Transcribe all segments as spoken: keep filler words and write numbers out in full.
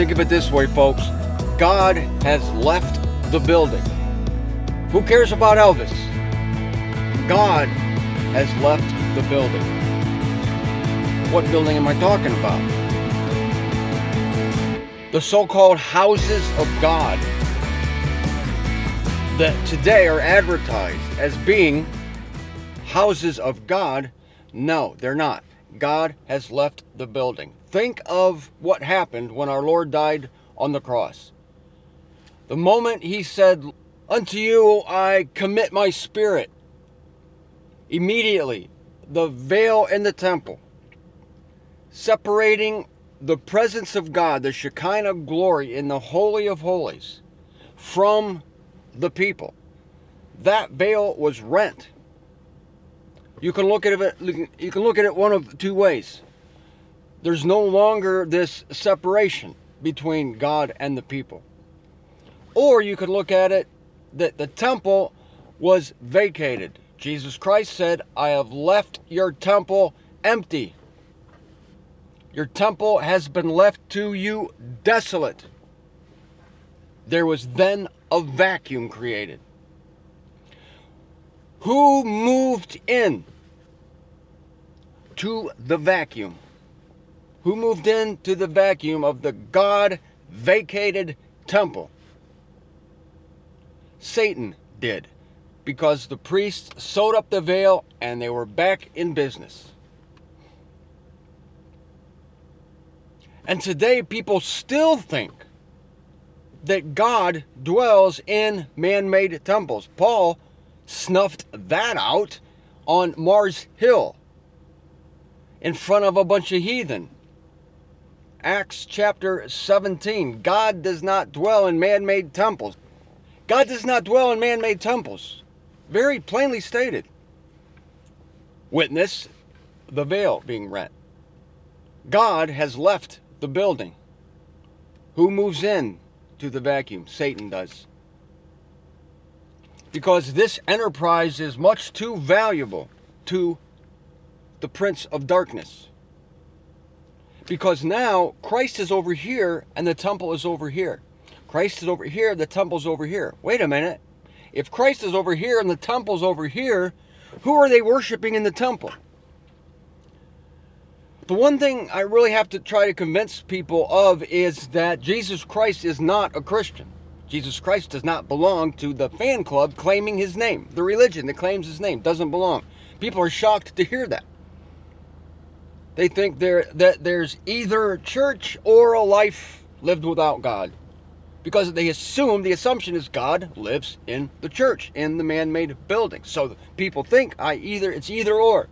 Think of it this way, folks. God has left the building. Who cares about Elvis? God has left the building. What building am I talking about? The so-called houses of God that today are advertised as being houses of God. No, they're not. God has left the building. Think of what happened when our Lord died on the cross. The moment he said, "Unto you I commit my spirit," immediately the veil in the temple, separating the presence of God, the Shekinah glory in the Holy of Holies, from the people, that veil was rent. You can look at it. You can look at it one of two ways. There's no longer this separation between God and the people. Or you could look at it that the temple was vacated. Jesus Christ said, "I have left your temple empty." Your temple has been left to you desolate. There was then a vacuum created. Who moved in to the vacuum? Who moved into the vacuum of the God-vacated temple? Satan did, because the priests sewed up the veil and they were back in business. And today people still think that God dwells in man-made temples. Paul snuffed that out on Mars Hill in front of a bunch of heathen. Acts chapter seventeen. God does not dwell in man-made temples. God does not dwell in man-made temples. Very plainly stated. Witness the veil being rent. God has left the building. Who moves in to the vacuum? Satan does. Because this enterprise is much too valuable to the prince of darkness. Because now Christ is over here and the temple is over here. Christ is over here, the temple's over here. Wait a minute. If Christ is over here and the temple's over here, who are they worshiping in the temple? The one thing I really have to try to convince people of is that Jesus Christ is not a Christian. Jesus Christ does not belong to the fan club claiming his name. The religion that claims his name doesn't belong. People are shocked to hear that. They think there that there's either church or a life lived without God. Because they assume, the assumption is God lives in the church, in the man-made building. So people think I either it's either or.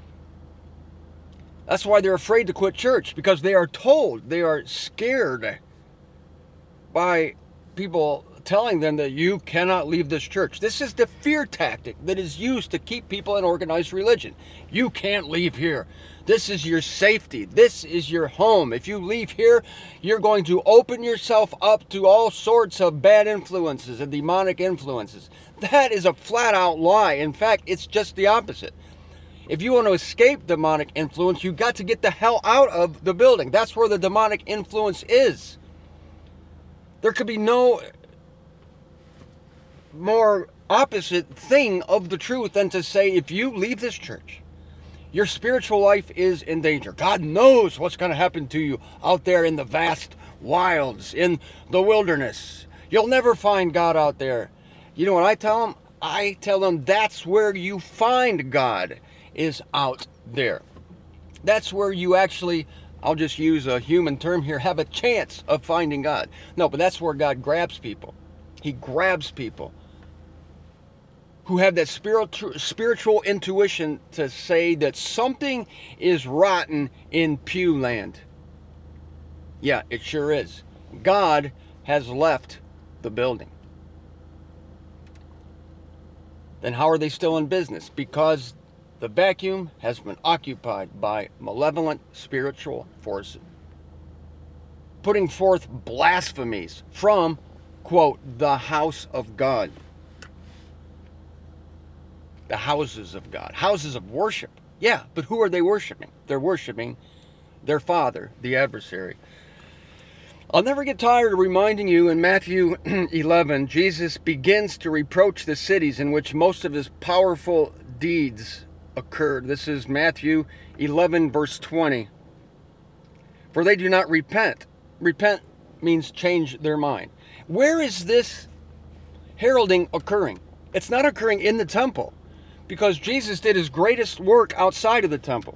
That's why they're afraid to quit church, because they are told, they are scared by people telling them that you cannot leave this church. This is the fear tactic that is used to keep people in organized religion. You can't leave here. This is your safety. This is your home. If you leave here, you're going to open yourself up to all sorts of bad influences and demonic influences. That is a flat out lie. In fact, it's just the opposite. If you want to escape demonic influence, you've got to get the hell out of the building. That's where the demonic influence is. There could be no more opposite thing of the truth than to say, if you leave this church, your spiritual life is in danger. God knows what's going to happen to you out there in the vast wilds, in the wilderness. You'll never find God out there. You know what I tell them? I tell them that's where you find God, is out there. That's where you actually, I'll just use a human term here, have a chance of finding God. No, but that's where God grabs people. He grabs people who have that spiritual spiritual intuition to say that something is rotten in Pew Land. Yeah, it sure is. God has left the building. Then how are they still in business? Because the vacuum has been occupied by malevolent spiritual forces, putting forth blasphemies from, quote, the house of God. The houses of God. Houses of worship. Yeah, but who are they worshiping? They're worshiping their father, the adversary. I'll never get tired of reminding you in Matthew eleven, Jesus begins to reproach the cities in which most of his powerful deeds occurred. This is Matthew eleven, verse twenty. For they do not repent. Repent means change their mind. Where is this heralding occurring? It's not occurring in the temple, because Jesus did his greatest work outside of the temple.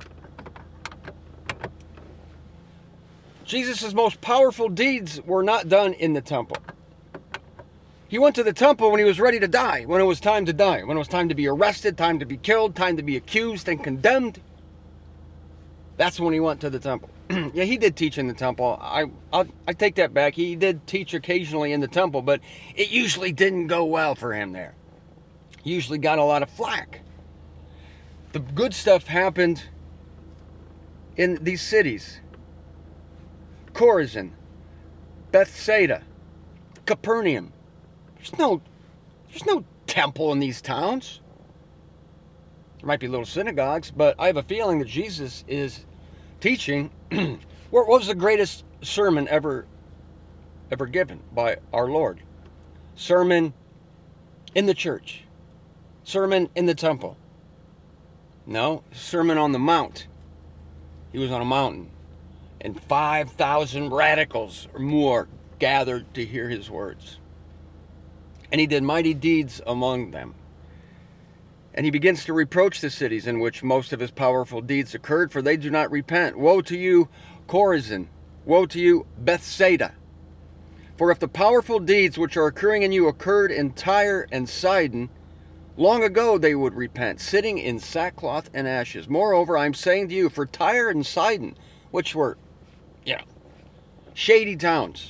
Jesus' most powerful deeds were not done in the temple. He went to the temple when he was ready to die, when it was time to die, when it was time to be arrested, time to be killed, time to be accused and condemned. That's when he went to the temple. Yeah, he did teach in the temple. I I'll, I take that back. He did teach occasionally in the temple, but it usually didn't go well for him there. He usually got a lot of flack. The good stuff happened in these cities. Chorazin, Bethsaida, Capernaum. There's no, there's no temple in these towns. There might be little synagogues, but I have a feeling that Jesus is teaching. What was the greatest sermon ever, ever given by our Lord? Sermon in the church. Sermon in the temple. No, Sermon on the Mount. He was on a mountain, and five thousand radicals or more gathered to hear his words. And he did mighty deeds among them. And he begins to reproach the cities in which most of his powerful deeds occurred, for they do not repent. Woe to you, Chorazin! Woe to you, Bethsaida! For if the powerful deeds which are occurring in you occurred in Tyre and Sidon, long ago they would repent, sitting in sackcloth and ashes. Moreover, I am saying to you, for Tyre and Sidon, which were, you know, shady towns,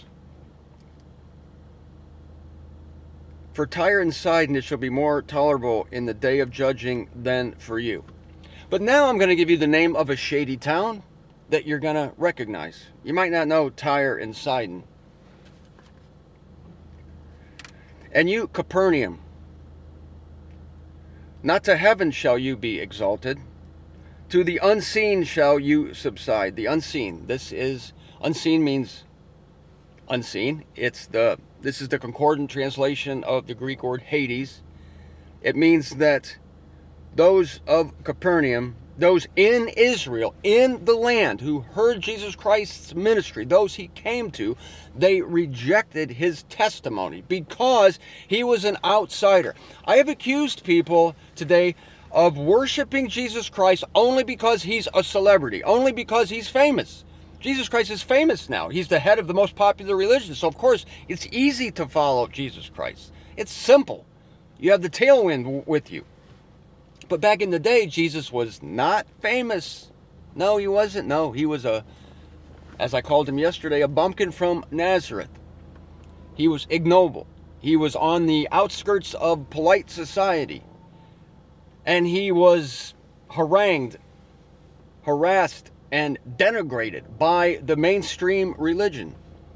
for Tyre and Sidon it shall be more tolerable in the day of judging than for you. But now I'm going to give you the name of a shady town that you're going to recognize. You might not know Tyre and Sidon. And you, Capernaum, not to heaven shall you be exalted, to the unseen shall you subside. The unseen, this is, unseen means unseen. It's the, this is the concordant translation of the Greek word Hades. It means that those of Capernaum, those in Israel, in the land, who heard Jesus Christ's ministry, those he came to, they rejected his testimony because he was an outsider. I have accused people today of worshiping Jesus Christ only because he's a celebrity, only because he's famous. Jesus Christ is famous now. He's the head of the most popular religion. So, of course, it's easy to follow Jesus Christ. It's simple. You have the tailwind with you. But back in the day, Jesus was not famous. No, he wasn't. No, he was a, as I called him yesterday, a bumpkin from Nazareth. He was ignoble. He was on the outskirts of polite society. And he was harangued, harassed, and denigrated by the mainstream religion.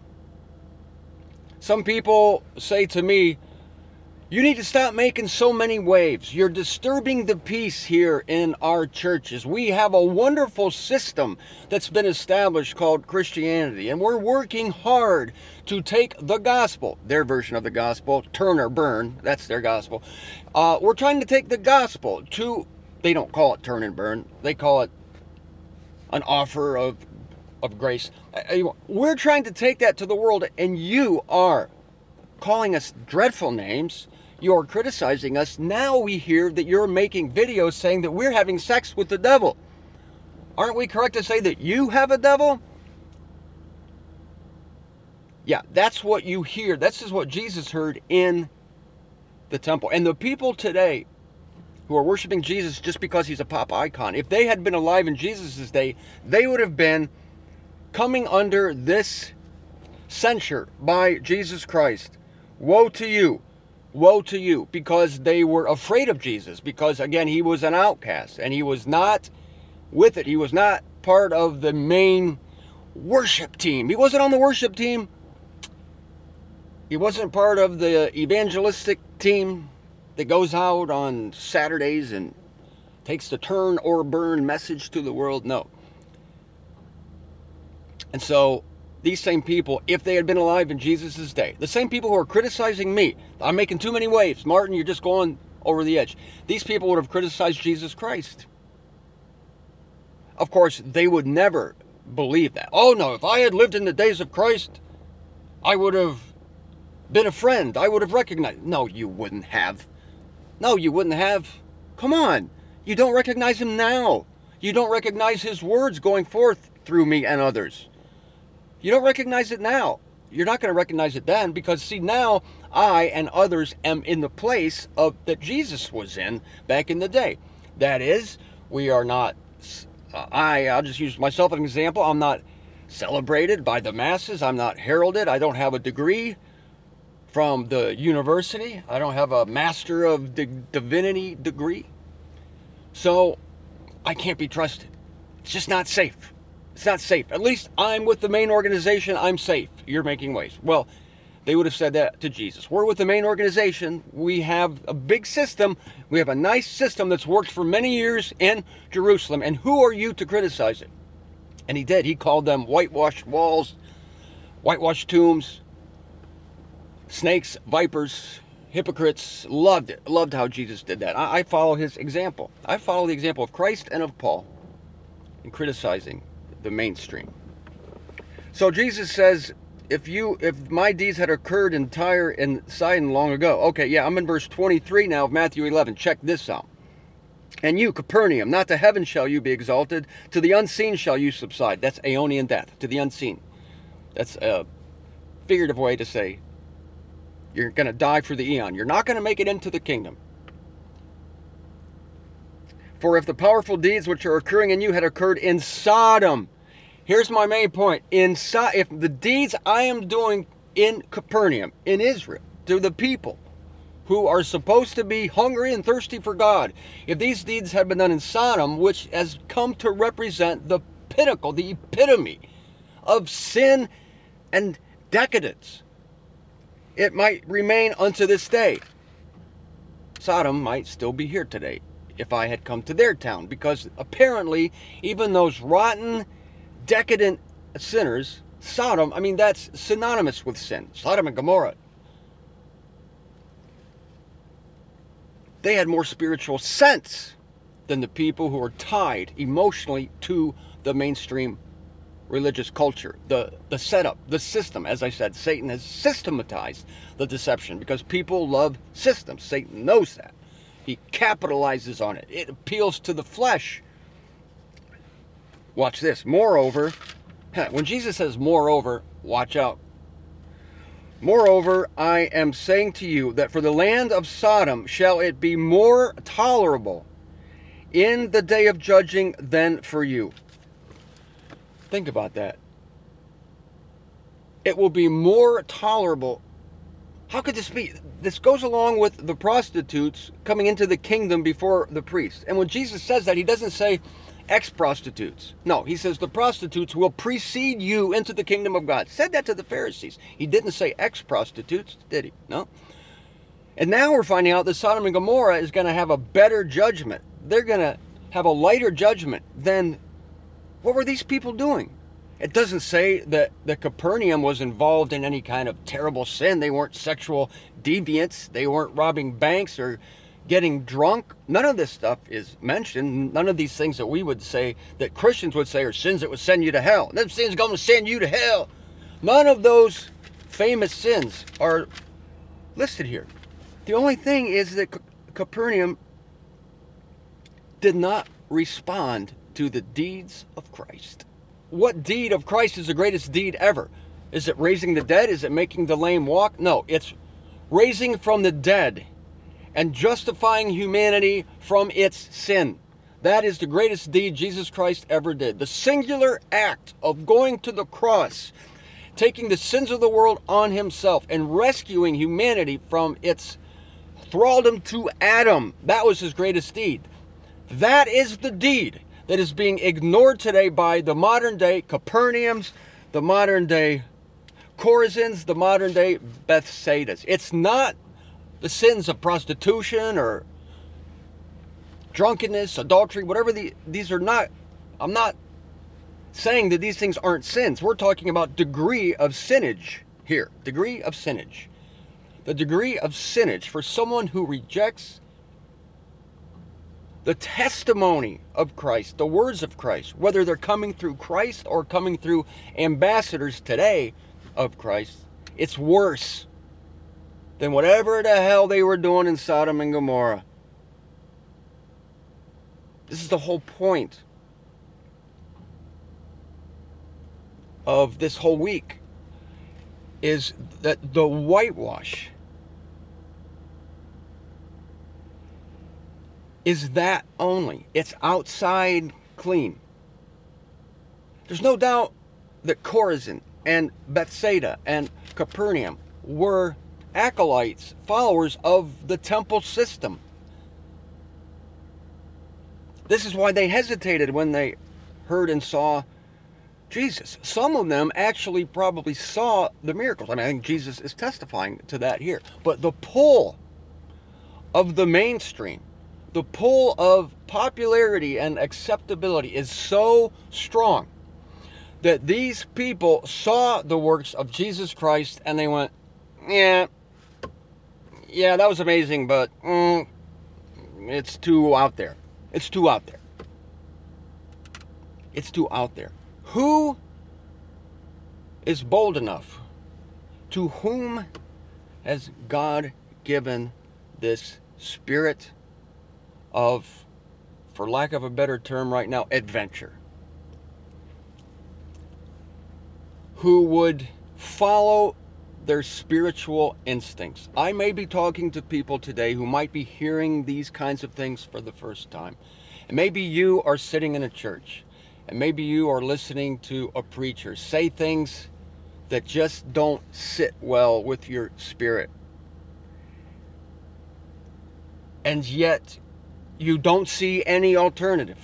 Some people say to me, you need to stop making so many waves. You're disturbing the peace here in our churches. We have a wonderful system that's been established called Christianity, and we're working hard to take the gospel, their version of the gospel, turn or burn, that's their gospel. Uh, we're trying to take the gospel to, they don't call it turn and burn, they call it an offer of, of grace. We're trying to take that to the world, and you are calling us dreadful names. You're criticizing us. Now we hear that you're making videos saying that we're having sex with the devil. Aren't we correct to say that you have a devil? Yeah, that's what you hear. This is what Jesus heard in the temple. And the people today who are worshiping Jesus just because he's a pop icon, if they had been alive in Jesus' day, they would have been coming under this censure by Jesus Christ. Woe to you. Woe to you, because they were afraid of Jesus, because again, he was an outcast and he was not with it. He was not part of the main worship team. He wasn't on the worship team. He wasn't part of the evangelistic team that goes out on Saturdays and takes the turn or burn message to the world. No. And so these same people, if they had been alive in Jesus' day, the same people who are criticizing me, I'm making too many waves, Martin, you're just going over the edge. These people would have criticized Jesus Christ. Of course, they would never believe that. Oh no, if I had lived in the days of Christ, I would have been a friend. I would have recognized. No, you wouldn't have. No, you wouldn't have. Come on. You don't recognize him now. You don't recognize his words going forth through me and others. You don't recognize it now. You're not going to recognize it then, because see, now I and others am in the place of that Jesus was in back in the day. That is, we are not, uh, I, I'll just use myself as an example. I'm not celebrated by the masses. I'm not heralded. I don't have a degree from the university. I don't have a Master of Di- Divinity degree. So I can't be trusted. It's just not safe. It's not safe. At least I'm with the main organization. I'm safe. You're making waves. Well, they would have said that to Jesus. We're with the main organization. We have a big system. We have a nice system that's worked for many years in Jerusalem. And who are you to criticize it? And he did. He called them whitewashed walls, whitewashed tombs, snakes, vipers, hypocrites. Loved it. Loved how Jesus did that. I, I follow his example. I follow the example of Christ and of Paul in criticizing the mainstream. So Jesus says, if you, if my deeds had occurred in Tyre and Sidon long ago. Okay, yeah, I'm in verse twenty-three now of Matthew eleven. Check this out. And you, Capernaum, not to heaven shall you be exalted, to the unseen shall you subside. That's aeonian death, to the unseen. That's a figurative way to say you're going to die for the eon. You're not going to make it into the kingdom. For if the powerful deeds which are occurring in you had occurred in Sodom. Here's my main point. In so- if the deeds I am doing in Capernaum, in Israel, to the people who are supposed to be hungry and thirsty for God, if these deeds had been done in Sodom, which has come to represent the pinnacle, the epitome of sin and decadence, it might remain unto this day. Sodom might still be here today if I had come to their town, because apparently even those rotten, decadent sinners, Sodom, I mean, that's synonymous with sin. Sodom and Gomorrah. They had more spiritual sense than the people who are tied emotionally to the mainstream religious culture, the, the setup, the system. As I said, Satan has systematized the deception because people love systems. Satan knows that. He capitalizes on it. It appeals to the flesh. Watch this. Moreover, when Jesus says moreover, watch out. Moreover, I am saying to you that for the land of Sodom shall it be more tolerable in the day of judging than for you. Think about that. It will be more tolerable. How could this be? This goes along with the prostitutes coming into the kingdom before the priests. And when Jesus says that, he doesn't say ex-prostitutes. No, he says the prostitutes will precede you into the kingdom of God. Said that to the Pharisees. He didn't say ex-prostitutes, did he? No. And now we're finding out that Sodom and Gomorrah is going to have a better judgment. They're going to have a lighter judgment than what were these people doing? It doesn't say that, that Capernaum was involved in any kind of terrible sin. They weren't sexual deviants. They weren't robbing banks or getting drunk. None of this stuff is mentioned. None of these things that we would say, that Christians would say, are sins that would send you to hell. Them sins going to send you to hell. None of those famous sins are listed here. The only thing is that Capernaum did not respond to the deeds of Christ. What deed of Christ is the greatest deed ever? Is it raising the dead? Is it making the lame walk? No, it's raising from the dead and justifying humanity from its sin. That is the greatest deed Jesus Christ ever did. The singular act of going to the cross, taking the sins of the world on himself and rescuing humanity from its thraldom to Adam. That was his greatest deed. That is the deed that is being ignored today by the modern day Capernaums, the modern day Chorazins, the modern day Bethsaidas. It's not the sins of prostitution or drunkenness, adultery, whatever the, these are not. I'm not saying that these things aren't sins. We're talking about degree of sinnage here. Degree of sinnage. The degree of sinnage for someone who rejects the testimony of Christ, the words of Christ, whether they're coming through Christ or coming through ambassadors today of Christ, it's worse than whatever the hell they were doing in Sodom and Gomorrah. This is the whole point of this whole week, is that the whitewash is that only. It's outside clean. There's no doubt that Chorazin and Bethsaida and Capernaum were acolytes, followers of the temple system. This is why they hesitated when they heard and saw Jesus. Some of them actually probably saw the miracles. I mean, I think Jesus is testifying to that here. But the pull of the mainstream, the pull of popularity and acceptability is so strong that these people saw the works of Jesus Christ and they went, yeah, yeah, that was amazing, but mm, it's too out there. It's too out there. It's too out there. Who is bold enough? To whom has God given this spirit of, for lack of a better term right now, adventure? Who would follow their spiritual instincts? I may be talking to people today who might be hearing these kinds of things for the first time. And maybe you are sitting in a church, and maybe you are listening to a preacher say things that just don't sit well with your spirit. And yet, you don't see any alternative.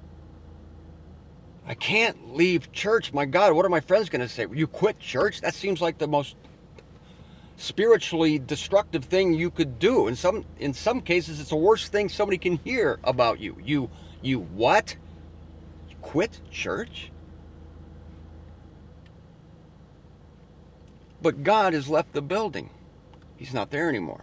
I can't leave church. My God, what are my friends going to say? You quit church? That seems like the most spiritually destructive thing you could do. In some in some cases, it's the worst thing somebody can hear about you. You you what? You quit church? But God has left the building. He's not there anymore.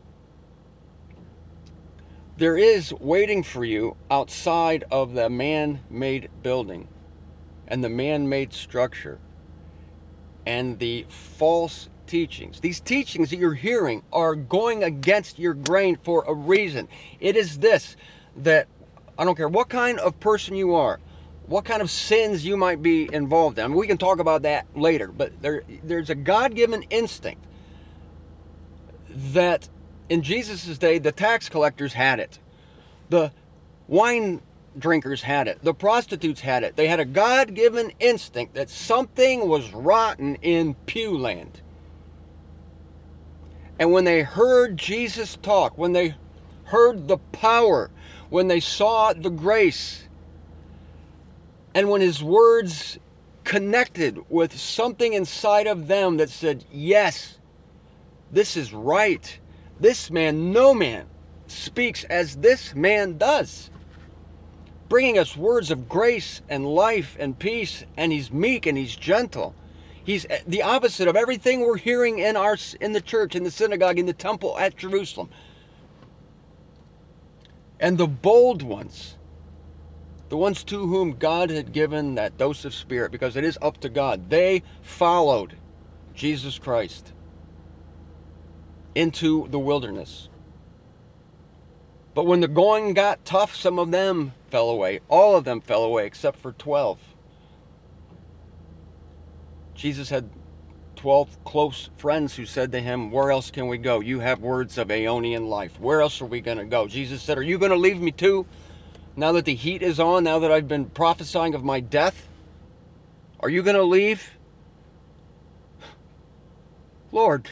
There is waiting for you outside of the man-made building and the man-made structure and the false teachings. These teachings that you're hearing are going against your grain for a reason. It is this, that I don't care what kind of person you are, what kind of sins you might be involved in. I mean, we can talk about that later, but there, there's a God-given instinct that in Jesus' day, the tax collectors had it. The wine drinkers had it. The prostitutes had it. They had a God-given instinct that something was rotten in Pew Land. And when they heard Jesus talk, when they heard the power, when they saw the grace, and when his words connected with something inside of them that said, yes, this is right. This man, no man, speaks as this man does, bringing us words of grace and life and peace, and he's meek and he's gentle. He's the opposite of everything we're hearing in our in the church, in the synagogue, in the temple at Jerusalem. And the bold ones, the ones to whom God had given that dose of spirit, because it is up to God, they followed Jesus Christ into the wilderness. But when the going got tough, some of them fell away. All of them fell away except for twelve. Jesus had twelve close friends who said to him, where else can we go? You have words of aeonian life. Where else are we going to go? Jesus said, are you going to leave me too? Now that the heat is on, now that I've been prophesying of my death, are you going to leave? Lord,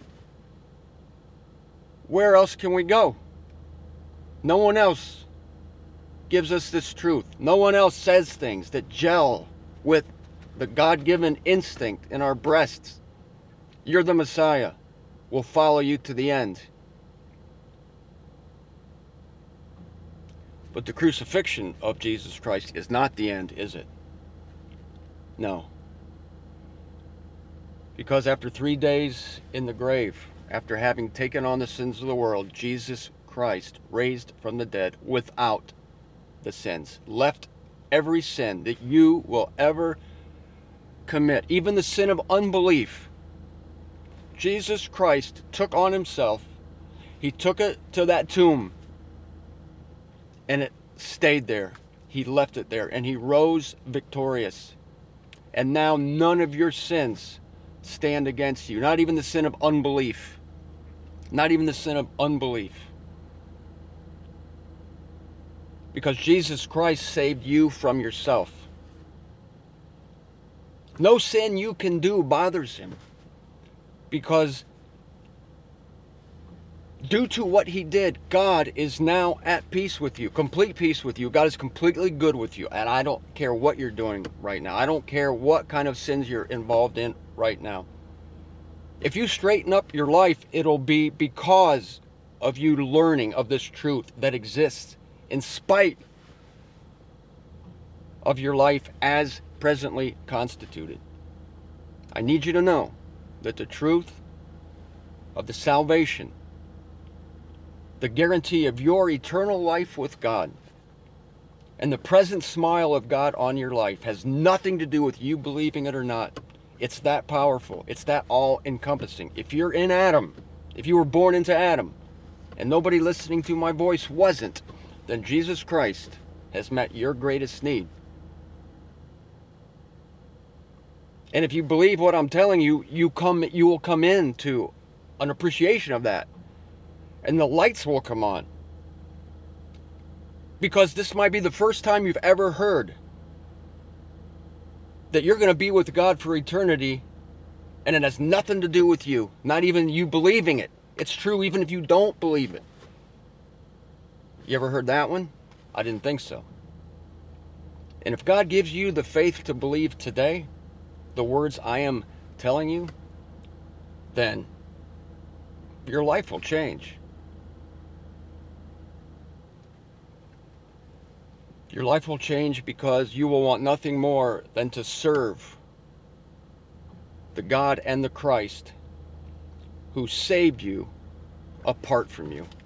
where else can we go? No one else gives us this truth. No one else says things that gel with the God-given instinct in our breasts. You're the Messiah. We'll follow you to the end. But the crucifixion of Jesus Christ is not the end, is it? No. Because after three days in the grave, after having taken on the sins of the world, Jesus Christ raised from the dead without the sins, left every sin that you will ever commit, even the sin of unbelief. Jesus Christ took on himself. He took it to that tomb, and it stayed there. He left it there, and he rose victorious. And now none of your sins stand against you. Not even the sin of unbelief. Not even the sin of unbelief. Because Jesus Christ saved you from yourself. No sin you can do bothers him. Because due to what he did, God is now at peace with you. Complete peace with you. God is completely good with you. And I don't care what you're doing right now. I don't care what kind of sins you're involved in right now. If you straighten up your life, it'll be because of you learning of this truth that exists in spite of your life as presently constituted. I need you to know that the truth of the salvation, the guarantee of your eternal life with God, and the present smile of God on your life has nothing to do with you believing it or not. It's that powerful. It's that all-encompassing. If you're in Adam, if you were born into Adam, and nobody listening to my voice wasn't, then Jesus Christ has met your greatest need. And if you believe what I'm telling you, you come, you will come into an appreciation of that. And the lights will come on. Because this might be the first time you've ever heard that you're going to be with God for eternity, and it has nothing to do with you. Not even you believing it. It's true even if you don't believe it. You ever heard that one? I didn't think so. And if God gives you the faith to believe today, the words I am telling you, then your life will change. Your life will change because you will want nothing more than to serve the God and the Christ who saved you apart from you.